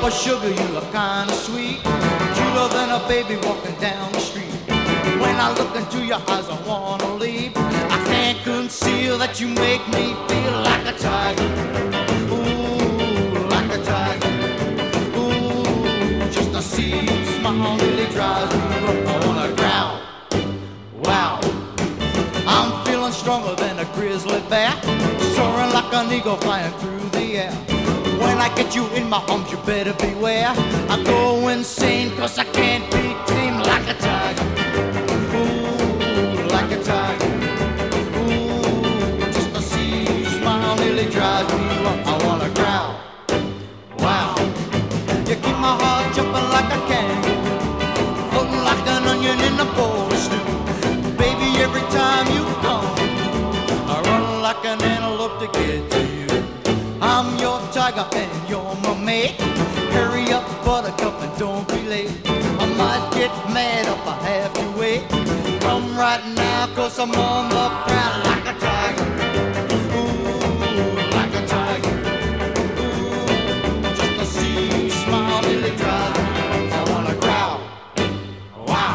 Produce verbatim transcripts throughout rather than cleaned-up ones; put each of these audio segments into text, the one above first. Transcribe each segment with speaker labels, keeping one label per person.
Speaker 1: of sugar, you look kinda sweet, cuter than a baby walking down the street. When I look into your eyes, I wanna leave. I can't conceal that you make me feel like a tiger. Ooh, like a tiger. Ooh, just to see you smile really drives me up. I wanna growl. Wow, I'm feeling stronger than a grizzly bear, soaring like an eagle flying through the air. When I get you in my arms, you better beware. I go insane 'cause I can't be tamed like a tiger. Ooh, like a tiger. Ooh, just to see you smile nearly drives me up. I wanna growl. Wow, you keep my heart jumping like a kangaroo, floating like an onion in a bowl of stew. Baby, every time you come, I run like an antelope to get to you. I'm your tiger and you're my mate. Hurry up, buttercup, and don't be late. I might get mad if I have to wait. Come right now, 'cause I'm on the prowl like a tiger. Ooh, like a tiger. Ooh, just to see you smile nearly drives me up. I wanna growl. Wow.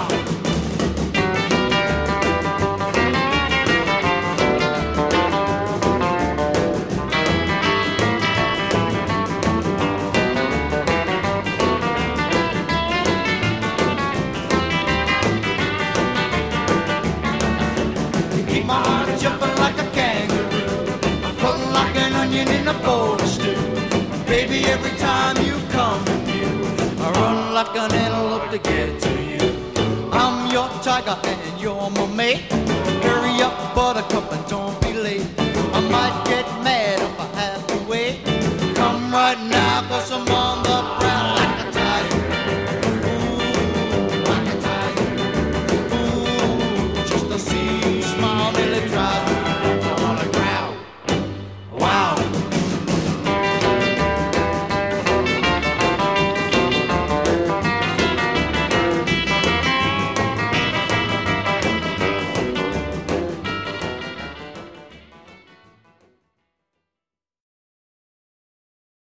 Speaker 1: My heart jumping like a kangaroo, floating like an onion in a bowl of stew. Baby, every time you come to view, I run like an antelope to get to you. I'm your tiger and you're my mate. Hurry up, buttercup, and don't be late. I might get mad if I have to wait. Come right now, 'cause I'm on